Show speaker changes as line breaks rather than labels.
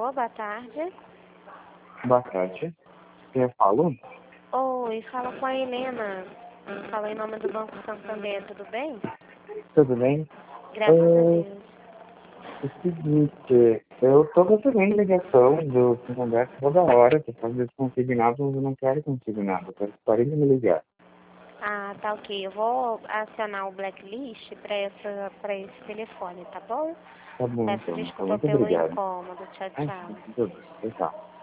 Alô, boa tarde.
Boa tarde. Quem falou?
Oi, fala com a Helena. Fala em nome do Banco Santander, tudo bem?
Tudo bem?
Graças a Deus.
O seguinte, eu tô recebendo ligação do Santander toda hora, por causa desse consignado, mas eu não quero consignado, eu quero que parem de me ligar.
Ah, tá ok. Eu vou acionar o blacklist para esse telefone, tá bom?
Tá bom,
Peço
então. Então,
desculpa
muito
pelo
obrigado.
incômodo. Tchau,
Ai,
tchau.
tudo bem. Tchau.